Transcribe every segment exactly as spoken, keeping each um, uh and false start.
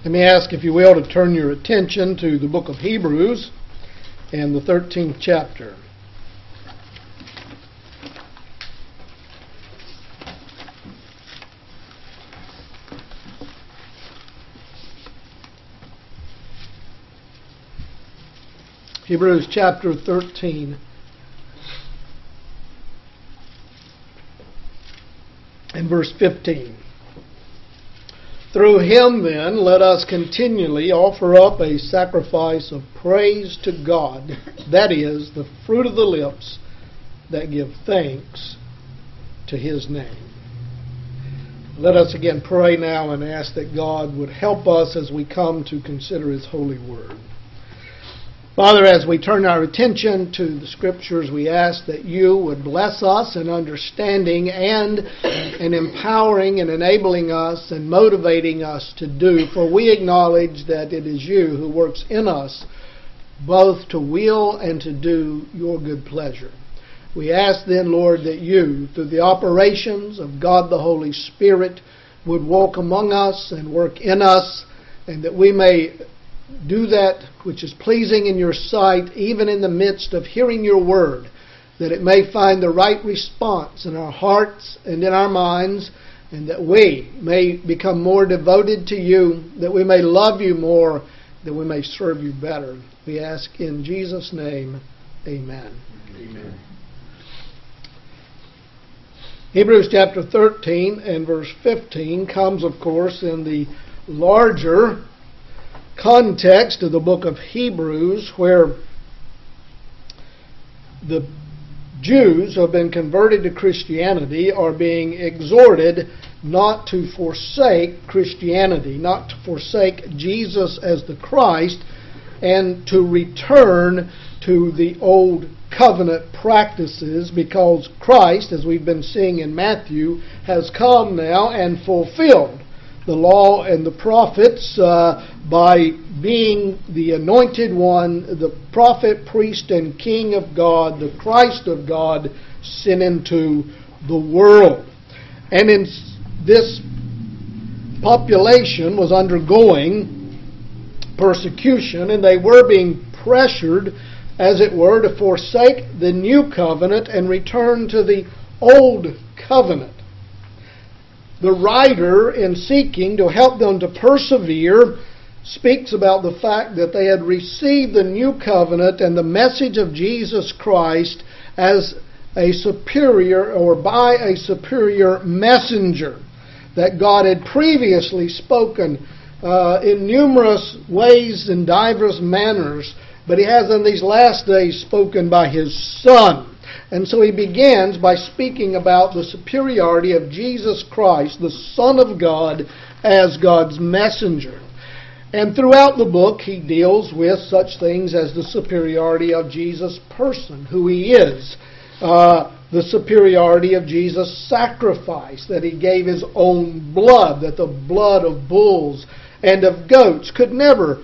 Let me ask, if you will, to turn your attention to the book of Hebrews and the thirteenth chapter. Hebrews chapter thirteen. And verse fifteen. Through him, then, let us continually offer up a sacrifice of praise to God, that is, the fruit of the lips that give thanks to his name. Let us again pray now and ask that God would help us as we come to consider his holy word. Father, as we turn our attention to the Scriptures, we ask that you would bless us in understanding and in empowering and enabling us and motivating us to do. For we acknowledge that it is you who works in us both to will and to do your good pleasure. We ask then, Lord, that you, through the operations of God the Holy Spirit, would walk among us and work in us, and that we may do that which is pleasing in your sight, even in the midst of hearing your word, that it may find the right response in our hearts and in our minds, and that we may become more devoted to you, that we may love you more, that we may serve you better. We ask in Jesus' name, amen. Amen. Hebrews chapter thirteen and verse fifteen comes, of course, in the larger context of the book of Hebrews, where the Jews who have been converted to Christianity are being exhorted not to forsake Christianity, not to forsake Jesus as the Christ, and to return to the old covenant practices, because Christ, as we've been seeing in Matthew, has come now and fulfilled the law and the prophets uh, by being the anointed one, the prophet, priest, and king of God, the Christ of God, sent into the world. And in this population was undergoing persecution, and they were being pressured, as it were, to forsake the new covenant and return to the old covenant. The writer, in seeking to help them to persevere, speaks about the fact that they had received the new covenant and the message of Jesus Christ as a superior, or by a superior messenger, that God had previously spoken uh, in numerous ways and diverse manners, but he has in these last days spoken by his Son. And so he begins by speaking about the superiority of Jesus Christ, the Son of God, as God's messenger. And throughout the book he deals with such things as the superiority of Jesus' person, who he is, uh, the superiority of Jesus' sacrifice, that he gave his own blood, that the blood of bulls and of goats could never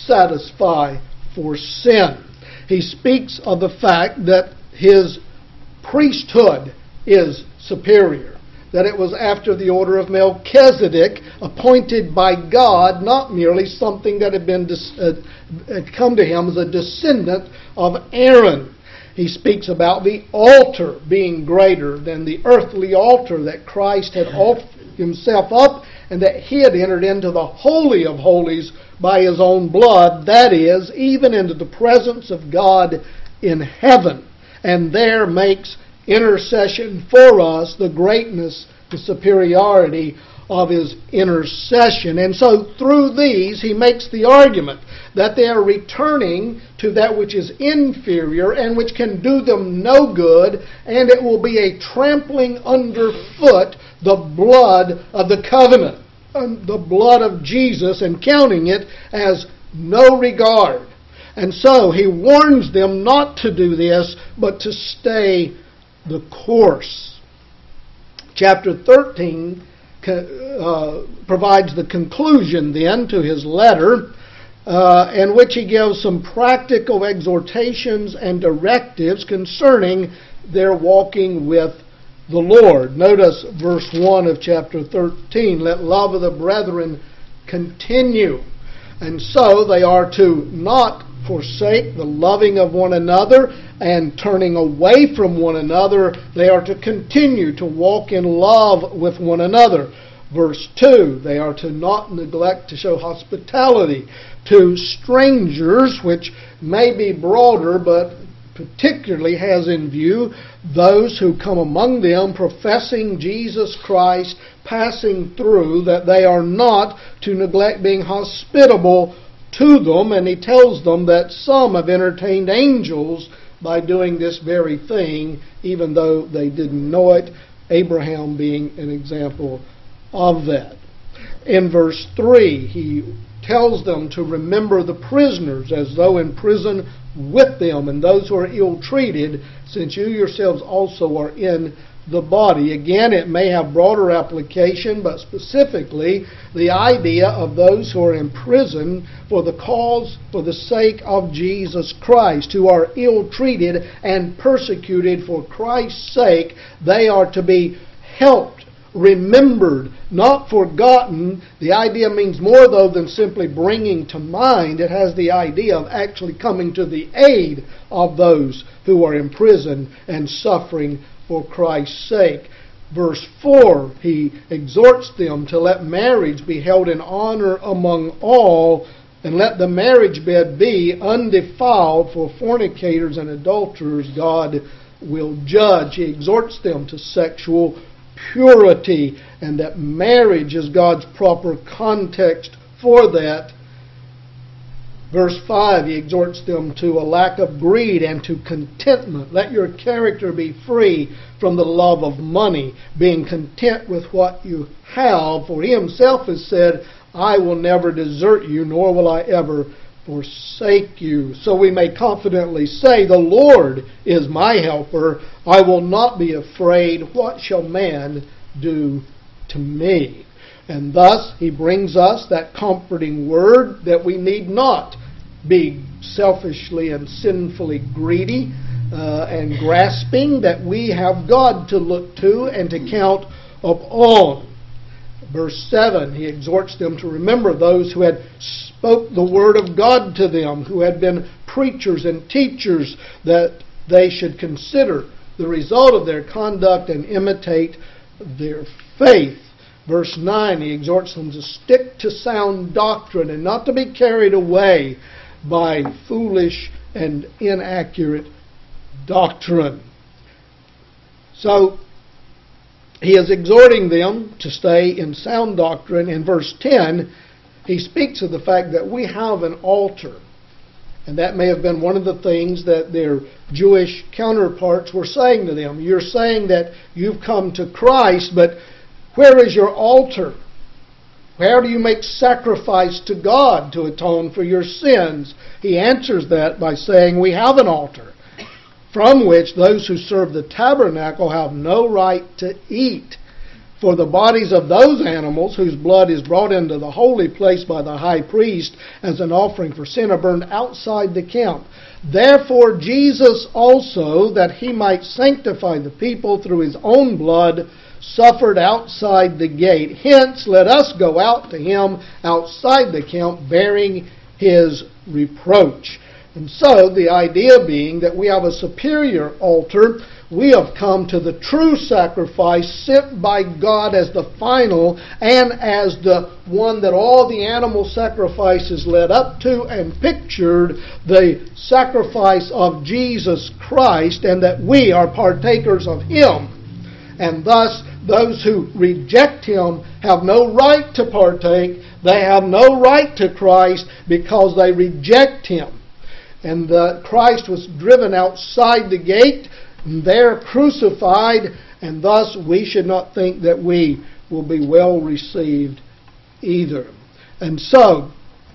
satisfy for sin. He speaks of the fact that his priesthood is superior, that it was after the order of Melchizedek, appointed by God, not merely something that had been uh, had come to him as a descendant of Aaron. He speaks about the altar being greater than the earthly altar that Christ had offered himself up, and that he had entered into the Holy of Holies by his own blood, that is, even into the presence of God in heaven, and there makes intercession for us, the greatness, the superiority of his intercession. And so through these he makes the argument that they are returning to that which is inferior and which can do them no good, and it will be a trampling underfoot the blood of the covenant, the blood of Jesus, and counting it as no regard. And so he warns them not to do this, but to stay the course. Chapter thirteen uh, provides the conclusion then to his letter, uh, in which he gives some practical exhortations and directives concerning their walking with the Lord. Notice verse one of chapter thirteen. Let love of the brethren continue. And so they are to not forsake the loving of one another and turning away from one another. They are to continue to walk in love with one another. Verse two, they are to not neglect to show hospitality to strangers, which may be broader, but particularly has in view those who come among them professing Jesus Christ, passing through, that they are not to neglect being hospitable to them. And he tells them that some have entertained angels by doing this very thing, even though they didn't know it, Abraham being an example of that. In verse three, he tells them to remember the prisoners as though in prison with them, and those who are ill-treated, since you yourselves also are in the body. Again, it may have broader application, but specifically the idea of those who are in prison for the cause, for the sake of Jesus Christ, who are ill-treated and persecuted for Christ's sake. They are to be helped, remembered, not forgotten. The idea means more, though, than simply bringing to mind. It has the idea of actually coming to the aid of those who are in prison and suffering for Christ's sake. Verse four, he exhorts them to let marriage be held in honor among all, and let the marriage bed be undefiled, for fornicators and adulterers God will judge. He exhorts them to sexual purity, and that marriage is God's proper context for that. Verse five, he exhorts them to a lack of greed and to contentment. Let your character be free from the love of money, being content with what you have. For he himself has said, I will never desert you, nor will I ever forsake you. So we may confidently say, the Lord is my helper. I will not be afraid. What shall man do to me? And thus he brings us that comforting word that we need not be selfishly and sinfully greedy uh, and grasping, that we have God to look to and to count upon. Verse seven, he exhorts them to remember those who had spoke the word of God to them, who had been preachers and teachers, that they should consider the result of their conduct and imitate their faith. Verse nine, he exhorts them to stick to sound doctrine and not to be carried away by foolish and inaccurate doctrine. So, he is exhorting them to stay in sound doctrine. In verse ten, he speaks of the fact that we have an altar. And that may have been one of the things that their Jewish counterparts were saying to them. You're saying that you've come to Christ, but where is your altar? Where do you make sacrifice to God to atone for your sins? He answers that by saying we have an altar, from which those who serve the tabernacle have no right to eat. For the bodies of those animals whose blood is brought into the holy place by the high priest as an offering for sin are burned outside the camp. Therefore Jesus also, that he might sanctify the people through his own blood, suffered outside the gate. Hence let us go out to him outside the camp, bearing his reproach. And so the idea being that we have a superior altar. We have come to the true sacrifice sent by God as the final and as the one that all the animal sacrifices led up to and pictured, the sacrifice of Jesus Christ, and that we are partakers of him. And thus those who reject him have no right to partake. They have no right to Christ because they reject him. And uh, Christ was driven outside the gate, there crucified, and thus we should not think that we will be well received either. And so,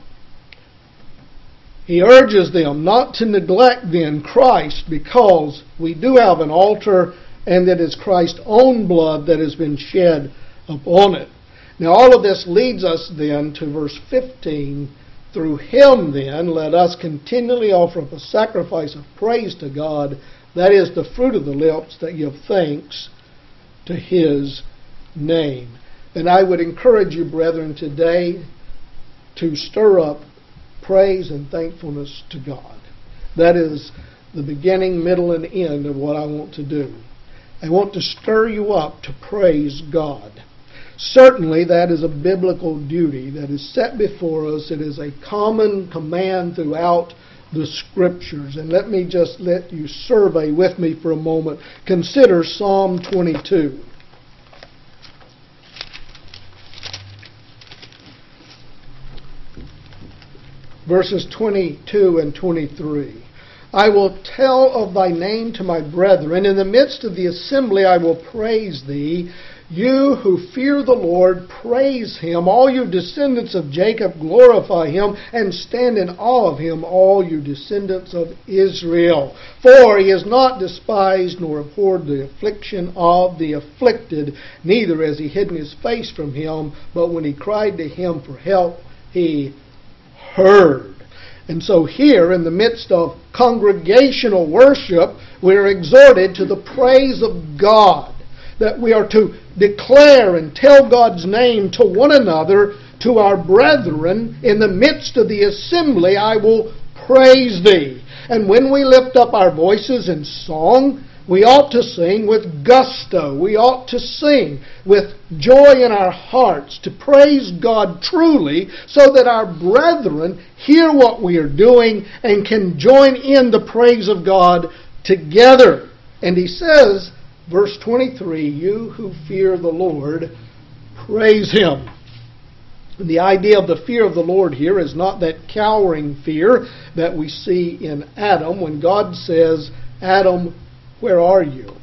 he urges them not to neglect then Christ, because we do have an altar, and that is Christ's own blood that has been shed upon it. Now all of this leads us then to verse fifteen. Through him then let us continually offer up a sacrifice of praise to God, that is the fruit of the lips that give thanks to his name. And I would encourage you, brethren, today to stir up praise and thankfulness to God. That is the beginning, middle, and end of what I want to do. I want to stir you up to praise God. Certainly that is a biblical duty that is set before us. It is a common command throughout the Scriptures. And let me just let you survey with me for a moment. Consider Psalm twenty-two. Verses twenty-two and twenty-three. I will tell of thy name to my brethren. In the midst of the assembly I will praise thee. You who fear the Lord, praise Him. All you descendants of Jacob, glorify Him, and stand in awe of Him, all you descendants of Israel. For He has not despised nor abhorred the affliction of the afflicted, neither has He hidden His face from him, but when he cried to Him for help, He heard. And so here, in the midst of congregational worship, we are exhorted to the praise of God, that we are to declare and tell God's name to one another, to our brethren. In the midst of the assembly, I will praise thee. And when we lift up our voices in song, we ought to sing with gusto. We ought to sing with joy in our hearts, to praise God truly, so that our brethren hear what we are doing and can join in the praise of God together. And he says, verse twenty-three, you who fear the Lord, praise Him. And the idea of the fear of the Lord here is not that cowering fear that we see in Adam when God says, Adam, where are you?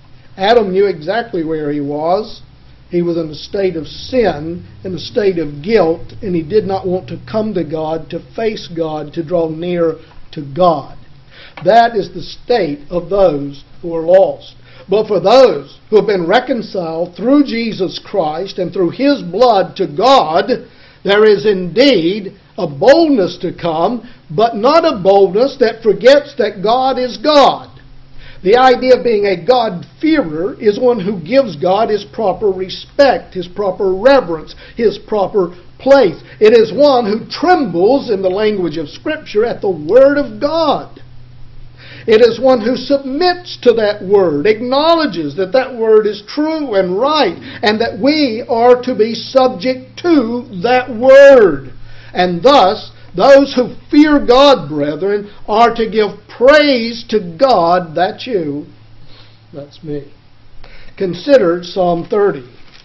Adam knew exactly where he was. He was in a state of sin, in a state of guilt, and he did not want to come to God, to face God, to draw near to God. That is the state of those who are lost. But for those who have been reconciled through Jesus Christ and through His blood to God, there is indeed a boldness to come, but not a boldness that forgets that God is God. The idea of being a God-fearer is one who gives God His proper respect, His proper reverence, His proper place. It is one who trembles, in the language of Scripture, at the Word of God. It is one who submits to that Word, acknowledges that that Word is true and right, and that we are to be subject to that Word. And thus, those who fear God, brethren, are to give praise to God. That's you. That's me. Consider Psalm thirty.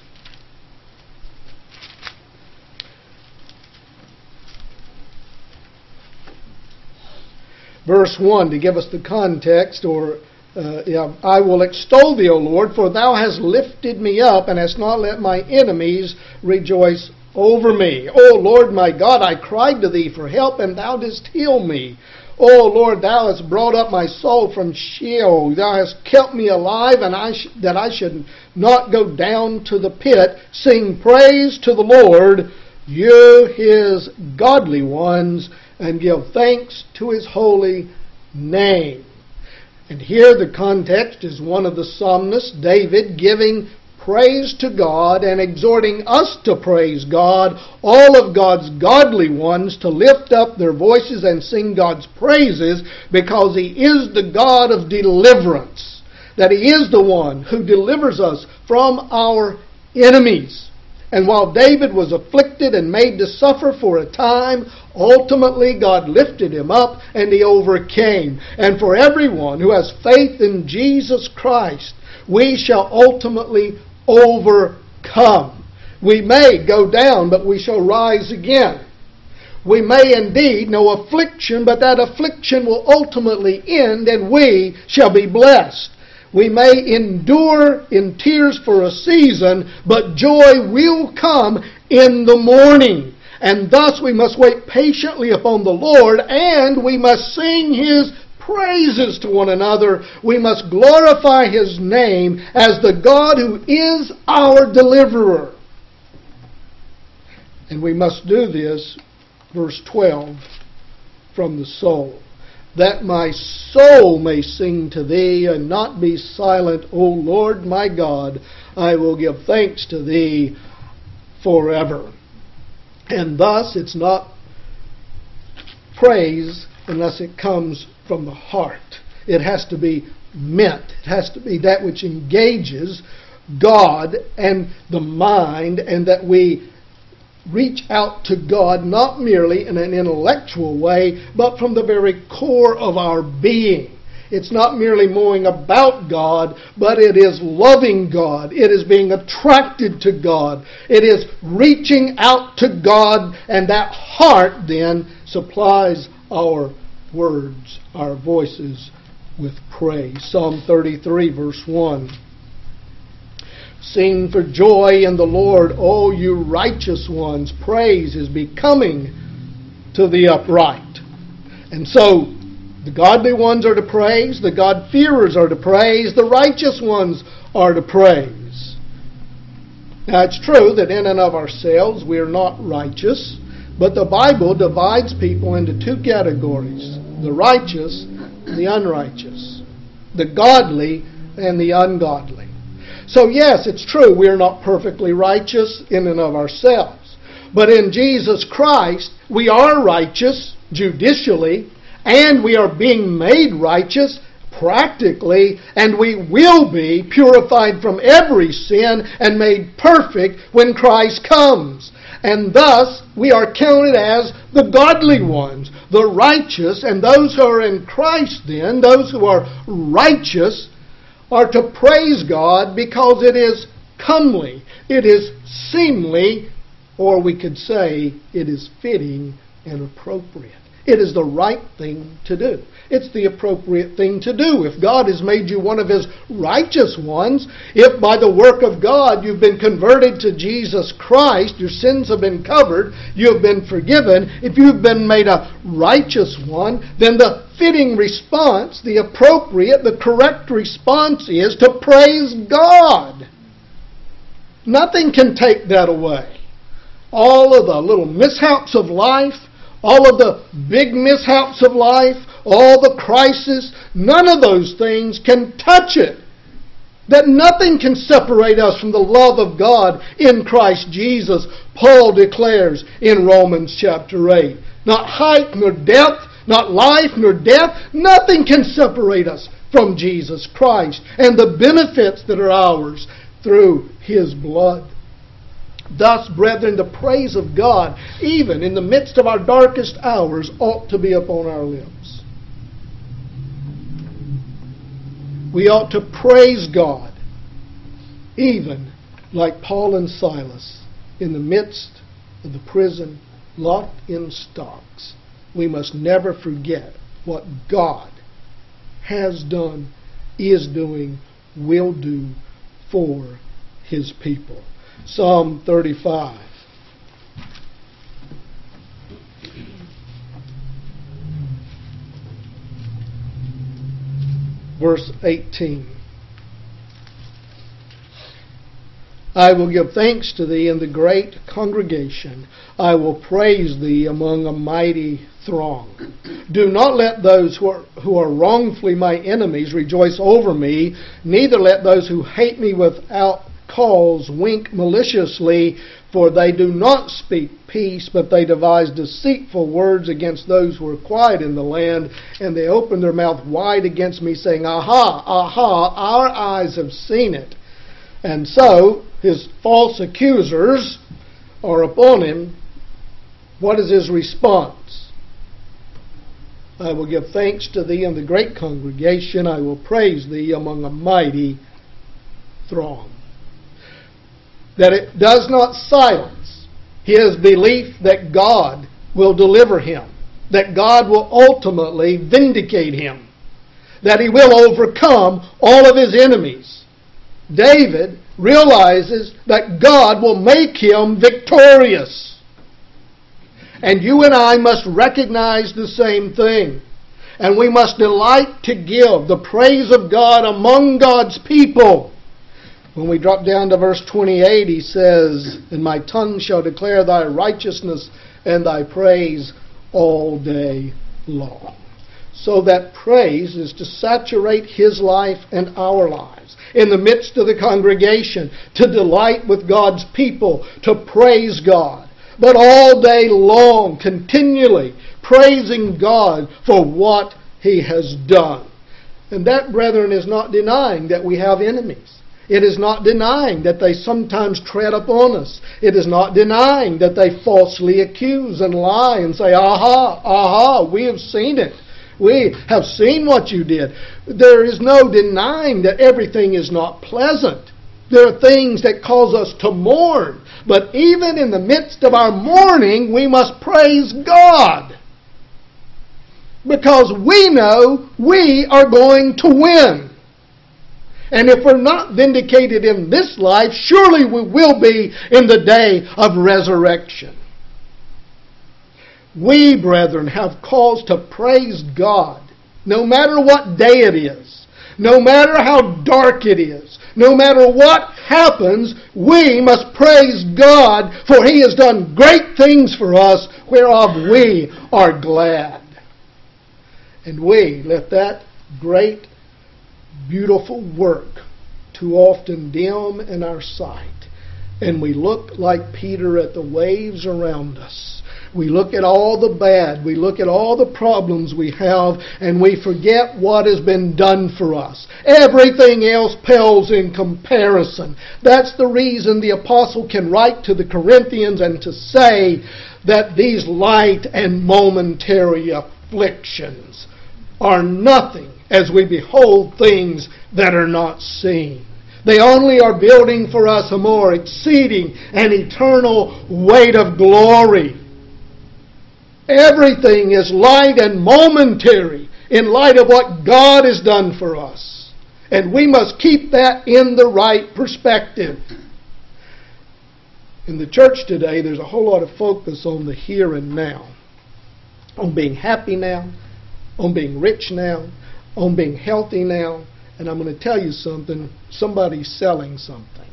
Verse one, to give us the context, or uh, yeah, I will extol thee, O Lord, for thou hast lifted me up, and hast not let my enemies rejoice over me. O Lord my God, I cried to thee for help, and thou didst heal me. O Lord, thou hast brought up my soul from Sheol. Thou hast kept me alive, and I sh- that I should not go down to the pit. Sing praise to the Lord, you His godly ones, and give thanks to His holy name. And here the context is one of the psalmists, David, giving praise to God and exhorting us to praise God, all of God's godly ones to lift up their voices and sing God's praises, because He is the God of deliverance, that He is the one who delivers us from our enemies. And while David was afflicted and made to suffer for a time, ultimately God lifted him up and he overcame. And for everyone who has faith in Jesus Christ, we shall ultimately overcome. We may go down, but we shall rise again. We may indeed know affliction, but that affliction will ultimately end and we shall be blessed. We may endure in tears for a season, but joy will come in the morning. And thus we must wait patiently upon the Lord, and we must sing His praises to one another. We must glorify His name as the God who is our deliverer. And we must do this, verse twelve, from the soul. That my soul may sing to Thee and not be silent, O Lord my God. I will give thanks to Thee forever. And thus it's not praise unless it comes from the heart. It has to be meant. It has to be that which engages God and the mind, and that we reach out to God not merely in an intellectual way, but from the very core of our being. It's not merely knowing about God, but it is loving God. It is being attracted to God. It is reaching out to God, and that heart then supplies our words, our voices with praise. Psalm thirty-three, verse one. Sing for joy in the Lord, O you righteous ones. Praise is becoming to the upright. And so, the godly ones are to praise, the God-fearers are to praise, the righteous ones are to praise. Now, it's true that in and of ourselves we are not righteous, but the Bible divides people into two categories: the righteous and the unrighteous, the godly and the ungodly. So yes, it's true we are not perfectly righteous in and of ourselves, but in Jesus Christ we are righteous judicially, and we are being made righteous practically, and we will be purified from every sin and made perfect when Christ comes. And thus, we are counted as the godly ones, the righteous, and those who are in Christ then, those who are righteous, are to praise God because it is comely, it is seemly, or we could say it is fitting and appropriate. It is the right thing to do. It's the appropriate thing to do. If God has made you one of His righteous ones, if by the work of God you've been converted to Jesus Christ, your sins have been covered, you have been forgiven, if you've been made a righteous one, then the fitting response, the appropriate, the correct response is to praise God. Nothing can take that away. All of the little mishaps of life, all of the big mishaps of life, all the crisis, none of those things can touch it. That nothing can separate us from the love of God in Christ Jesus, Paul declares in Romans chapter eight. Not height nor depth, not life nor death, nothing can separate us from Jesus Christ and the benefits that are ours through His blood. Thus, brethren, the praise of God, even in the midst of our darkest hours, ought to be upon our lips. We ought to praise God, even like Paul and Silas, in the midst of the prison, locked in stocks. We must never forget what God has done, is doing, will do for His people. Psalm thirty-five. Verse eighteen. I will give thanks to Thee in the great congregation. I will praise Thee among a mighty throng. Do not let those who are, who are wrongfully my enemies rejoice over me, neither let those who hate me without cause wink maliciously, for they do not speak peace, but they devise deceitful words against those who are quiet in the land, and they open their mouth wide against me, saying, Aha, aha, our eyes have seen it. And so, his false accusers are upon him. What is his response? I will give thanks to Thee in the great congregation. I will praise Thee among a mighty throng. That it does not silence his belief that God will deliver him, that God will ultimately vindicate him, that he will overcome all of his enemies. David realizes that God will make him victorious. And you and I must recognize the same thing. And we must delight to give the praise of God among God's people. When we drop down to verse twenty-eight, he says, And my tongue shall declare Thy righteousness and Thy praise all day long. So that praise is to saturate his life and our lives. In the midst of the congregation, to delight with God's people, to praise God. but all day long, continually praising God for what He has done. And that, brethren, is not denying that we have enemies. It is not denying that they sometimes tread upon us. It is not denying that they falsely accuse and lie and say, aha, aha, we have seen it. We have seen what you did. There is no denying that everything is not pleasant. There are things that cause us to mourn. But even in the midst of our mourning, we must praise God. Because we know we are going to win. And if we're not vindicated in this life, surely we will be in the day of resurrection. We, brethren, have cause to praise God, no matter what day it is, no matter how dark it is, no matter what happens, we must praise God, for He has done great things for us, whereof we are glad. And we let that great, beautiful work too often dim in our sight, and we look like Peter at the waves around us. We look at all the bad, we look at all the problems we have, and we forget what has been done for us. Everything else pales in comparison. That's the reason the apostle can write to the Corinthians and to say that these light and momentary afflictions are nothing as we behold things that are not seen. They only are building for us a more exceeding and eternal weight of glory. Everything is light and momentary in light of what God has done for us. And we must keep that in the right perspective. In the church today, there's a whole lot of focus on the here and now. On being happy now, on being rich now, on being healthy now. And I'm going to tell you something, somebody's selling something.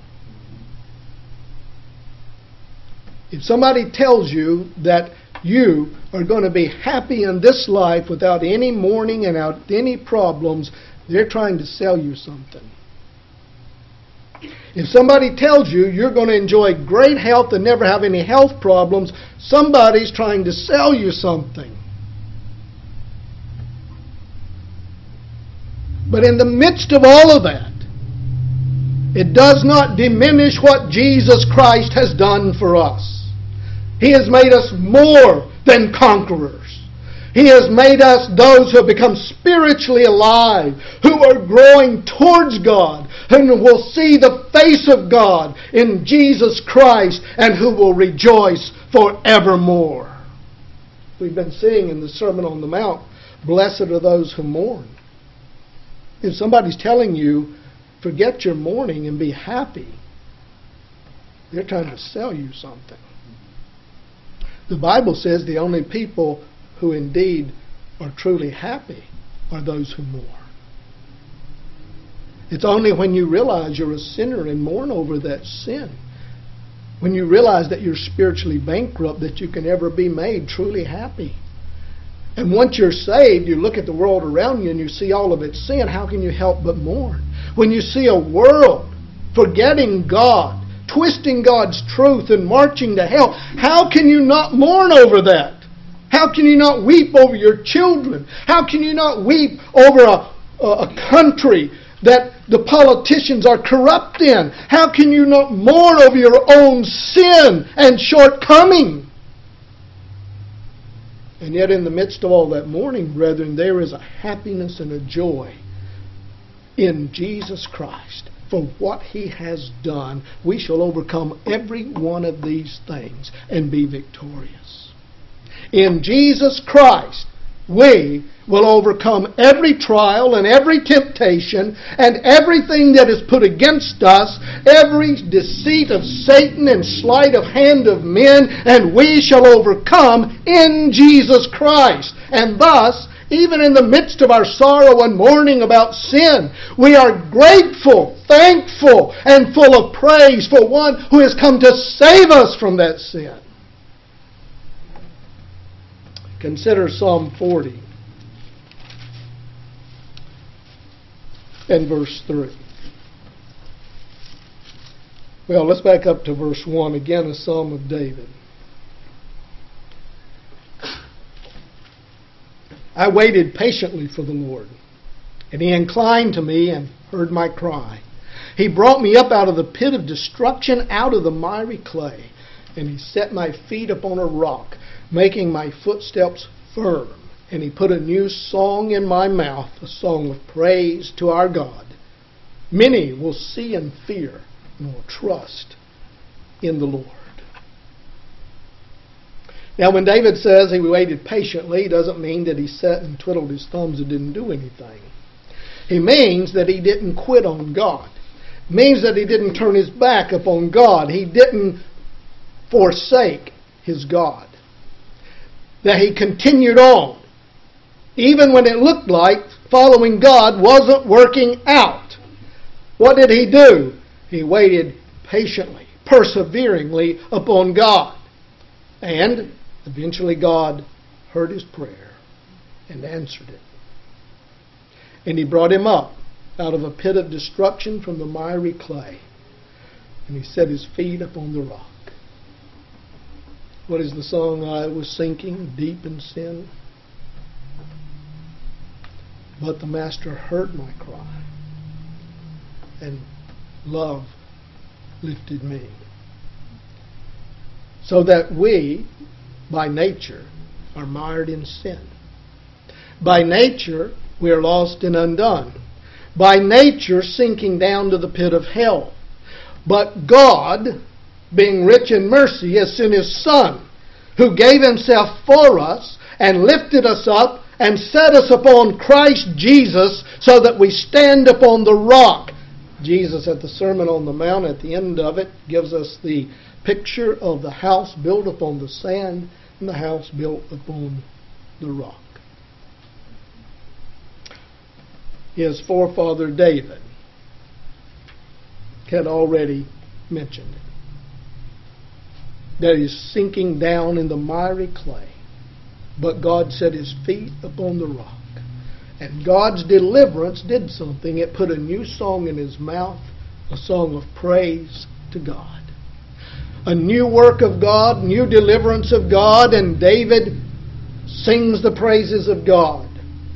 If somebody tells you that you are going to be happy in this life without any mourning and without any problems, they're trying to sell you something. If somebody tells you you're going to enjoy great health and never have any health problems, somebody's trying to sell you something. But in the midst of all of that, it does not diminish what Jesus Christ has done for us. He has made us more than conquerors. He has made us those who have become spiritually alive, who are growing towards God, and will see the face of God in Jesus Christ, and who will rejoice forevermore. We've been seeing in the Sermon on the Mount, blessed are those who mourn. If somebody's telling you, forget your mourning and be happy, they're trying to sell you something. The Bible says the only people who indeed are truly happy are those who mourn. It's only when you realize you're a sinner and mourn over that sin, when you realize that you're spiritually bankrupt, that you can ever be made truly happy. And once you're saved, you look at the world around you and you see all of its sin. How can you help but mourn? When you see a world forgetting God, twisting God's truth and marching to hell, how can you not mourn over that? How can you not weep over your children? How can you not weep over a, a country that the politicians are corrupt in? How can you not mourn over your own sin and shortcoming? And yet in the midst of all that mourning, brethren, there is a happiness and a joy in Jesus Christ. For what He has done, we shall overcome every one of these things and be victorious. In Jesus Christ, we will overcome every trial and every temptation and everything that is put against us, every deceit of Satan and sleight of hand of men, and we shall overcome in Jesus Christ. And thus, even in the midst of our sorrow and mourning about sin, we are grateful, thankful, and full of praise for one who has come to save us from that sin. Consider Psalm forty and verse three. Well, let's back up to verse one. Again, a Psalm of David. I waited patiently for the Lord, and He inclined to me and heard my cry. He brought me up out of the pit of destruction, out of the miry clay, and He set my feet upon a rock, making my footsteps firm. And He put a new song in my mouth, a song of praise to our God. Many will see and fear and will trust in the Lord. Now, when David says he waited patiently, he doesn't mean that he sat and twiddled his thumbs and didn't do anything. He means that he didn't quit on God. It means that he didn't turn his back upon God. He didn't forsake his God. That he continued on, even when it looked like following God wasn't working out. What did he do? He waited patiently, perseveringly upon God. And eventually God heard his prayer and answered it. And He brought him up out of a pit of destruction from the miry clay. And He set his feet upon the rock. What is the song? I was sinking deep in sin, but the Master heard my cry, and love lifted me. So that we, by nature, are mired in sin. By nature, we are lost and undone. By nature, sinking down to the pit of hell. But God, being rich in mercy, has sent His Son, who gave Himself for us and lifted us up and set us upon Christ Jesus so that we stand upon the rock. Jesus at the Sermon on the Mount, at the end of it, gives us the picture of the house built upon the sand and the house built upon the rock. His forefather David had already mentioned it, that he's sinking down in the miry clay, but God set his feet upon the rock. And God's deliverance did something. It put a new song in his mouth, a song of praise to God. A new work of God, new deliverance of God, and David sings the praises of God.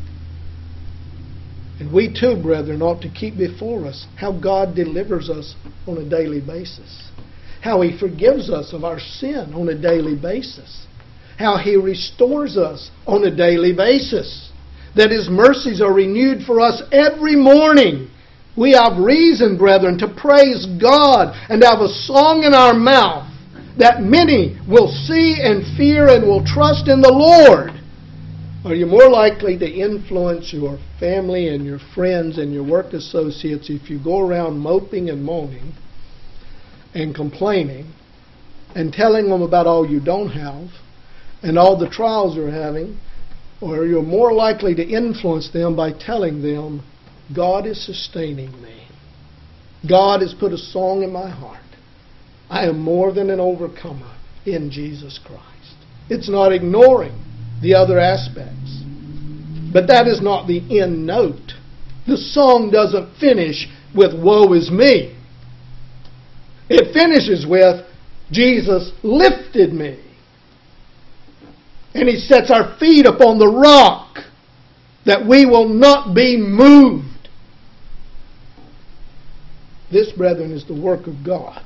And we too, brethren, ought to keep before us how God delivers us on a daily basis. How He forgives us of our sin on a daily basis. How He restores us on a daily basis. That His mercies are renewed for us every morning. We have reason, brethren, to praise God and have a song in our mouth that many will see and fear and will trust in the Lord. Are you more likely to influence your family and your friends and your work associates if you go around moping and moaning and complaining and telling them about all you don't have and all the trials you're having? Or you're more likely to influence them by telling them, God is sustaining me. God has put a song in my heart. I am more than an overcomer in Jesus Christ. It's not ignoring the other aspects. But that is not the end note. The song doesn't finish with woe is me. It finishes with Jesus lifted me. And He sets our feet upon the rock that we will not be moved. This, brethren, is the work of God.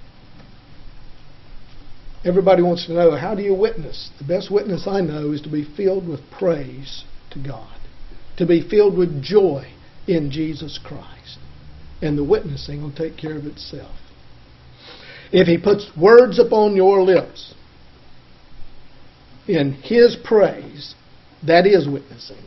Everybody wants to know, how do you witness? The best witness I know is to be filled with praise to God. To be filled with joy in Jesus Christ. And the witnessing will take care of itself. If He puts words upon your lips in His praise, that is witnessing.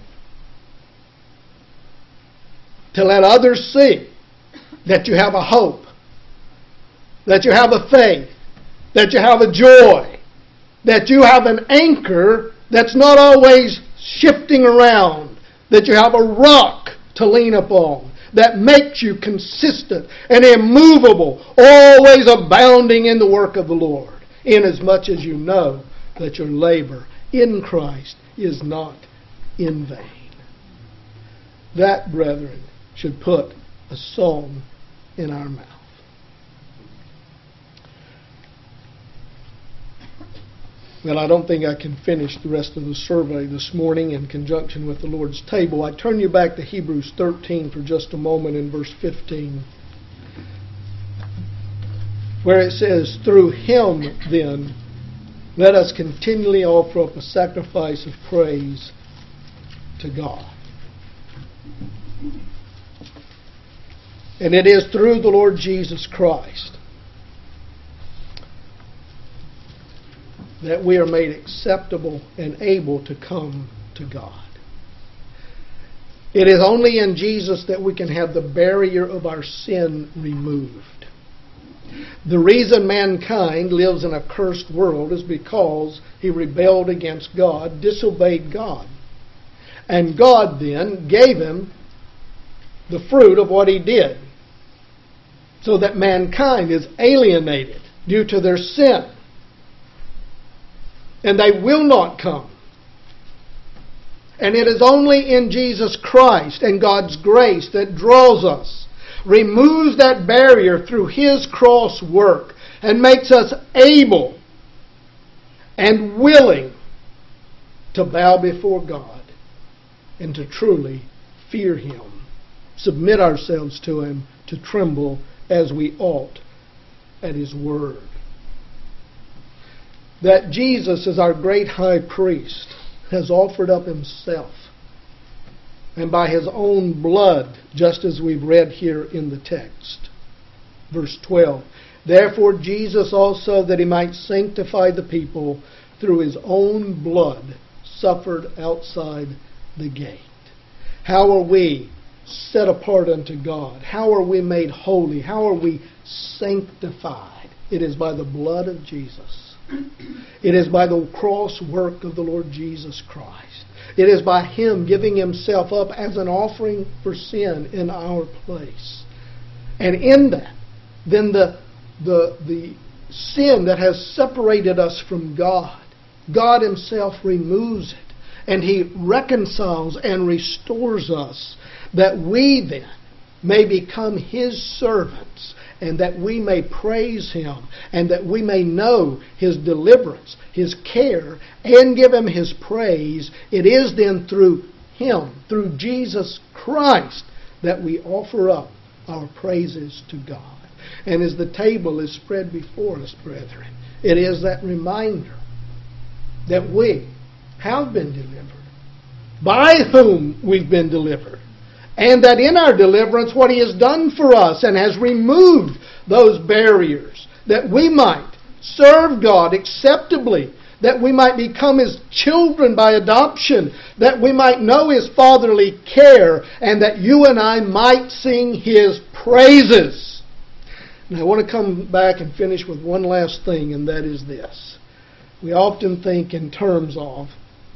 To let others see that you have a hope, that you have a faith, that you have a joy, that you have an anchor that's not always shifting around, that you have a rock to lean upon that makes you consistent and immovable, always abounding in the work of the Lord, inasmuch as you know that your labor in Christ is not in vain. That, brethren, should put a song in our mouth. Well, I don't think I can finish the rest of the survey this morning in conjunction with the Lord's table. I turn you back to Hebrews thirteen for just a moment in verse fifteen, where it says, "Through him, then, let us continually offer up a sacrifice of praise to God." And it is through the Lord Jesus Christ that we are made acceptable and able to come to God. It is only in Jesus that we can have the barrier of our sin removed. The reason mankind lives in a cursed world is because he rebelled against God, disobeyed God. And God then gave him the fruit of what he did, so that mankind is alienated due to their sin. And they will not come. And it is only in Jesus Christ and God's grace that draws us, removes that barrier through His cross work, and makes us able and willing to bow before God and to truly fear Him, submit ourselves to Him, to tremble as we ought at His word. That Jesus, as our great high priest, has offered up Himself, and by His own blood, just as we've read here in the text. Verse twelve, "Therefore Jesus also, that He might sanctify the people through His own blood, suffered outside the gate." How are we set apart unto God? How are we made holy? How are we sanctified? It is by the blood of Jesus. It is by the cross work of the Lord Jesus Christ. It is by Him giving Himself up as an offering for sin in our place. And in that, then the, the, the sin that has separated us from God, God Himself removes it. And He reconciles and restores us, that we then may become His servants, and that we may praise Him, and that we may know His deliverance, His care, and give Him His praise. It is then through Him, through Jesus Christ, that we offer up our praises to God. And as the table is spread before us, brethren, it is that reminder that we have been delivered, by whom we've been delivered, and that in our deliverance what He has done for us and has removed those barriers, that we might serve God acceptably, that we might become His children by adoption, that we might know His fatherly care, and that you and I might sing His praises. And I want to come back and finish with one last thing, and that is this. We often think in terms of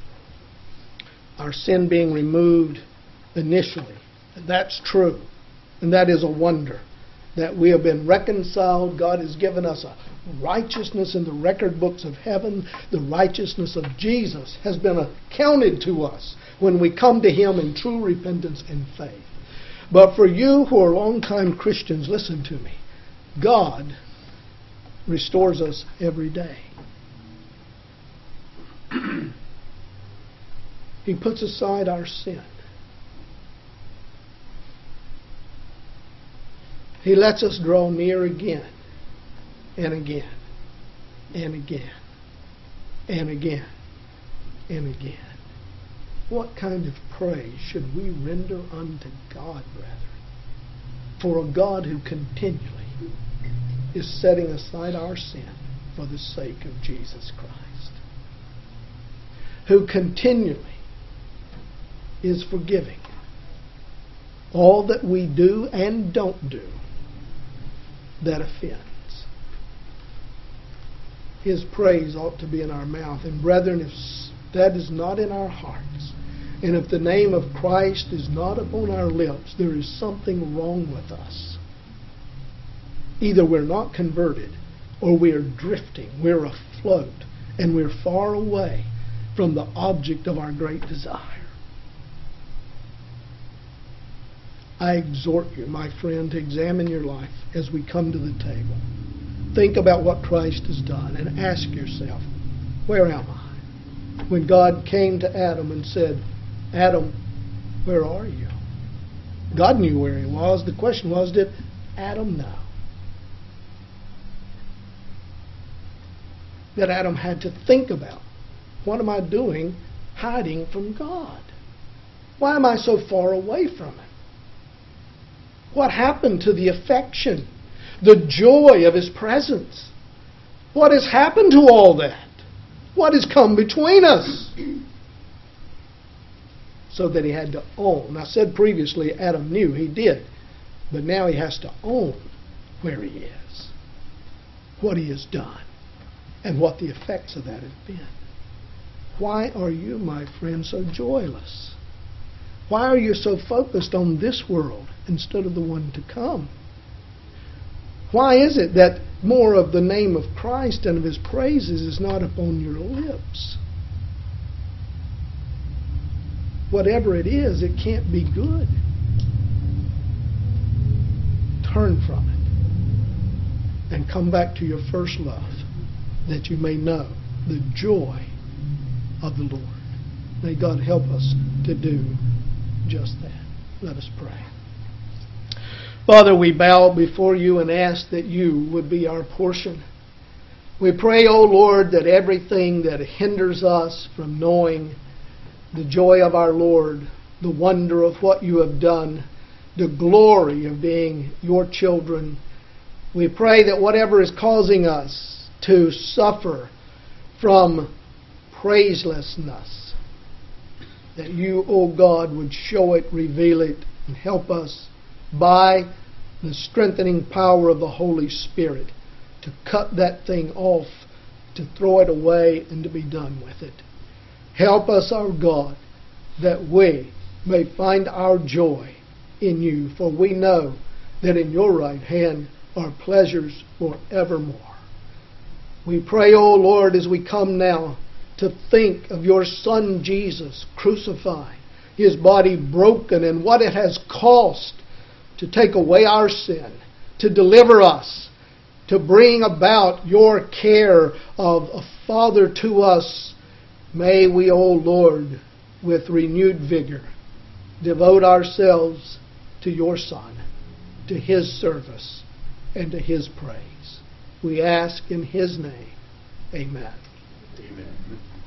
our sin being removed initially. And that's true. And that is a wonder. That we have been reconciled. God has given us a righteousness in the record books of heaven. The righteousness of Jesus has been accounted to us when we come to Him in true repentance and faith. But for you who are long-time Christians, listen to me. God restores us every day. He puts aside our sin. He lets us draw near again and again and again and again and again. What kind of praise should we render unto God, brethren, for a God who continually is setting aside our sin for the sake of Jesus Christ, who continually is forgiving all that we do and don't do that offends. His praise ought to be in our mouth. And brethren, if that is not in our hearts, and if the name of Christ is not upon our lips, there is something wrong with us. Either we're not converted, or we are drifting, we're afloat, and we're far away from the object of our great desire. I exhort you, my friend, to examine your life as we come to the table. Think about what Christ has done and ask yourself, Where am I? When God came to Adam and said, Adam, where are you? God knew where he was. The question was, did Adam know? That Adam had to think about. What am I doing hiding from God? Why am I so far away from Him? What happened to the affection, the joy of His presence? What has happened to all that? What has come between us? So that he had to own. I said previously Adam knew, he did. But now he has to own where he is, what he has done, and what the effects of that have been. Why are you, my friend, so joyless? Why are you so focused on this world instead of the one to come? Why is it that more of the name of Christ and of His praises is not upon your lips? Whatever it is, it can't be good. Turn from it and come back to your first love, that you may know the joy of the Lord. May God help us to do just that. Let us pray. Father, we bow before you and ask that you would be our portion. We pray, O Lord, that everything that hinders us from knowing the joy of our Lord, the wonder of what you have done, the glory of being your children, we pray that whatever is causing us to suffer from praiselessness, that you, O God, would show it, reveal it, and help us by the strengthening power of the Holy Spirit to cut that thing off, to throw it away, and to be done with it. Help us, our God, that we may find our joy in you, for we know that in your right hand are pleasures forevermore. We pray, O Lord, as we come now to think of your Son Jesus crucified, His body broken, and what it has cost to take away our sin, to deliver us, to bring about your care of a Father to us. May we, O Lord, with renewed vigor, devote ourselves to your Son, to His service, and to His praise. We ask in His name. Amen. Amen.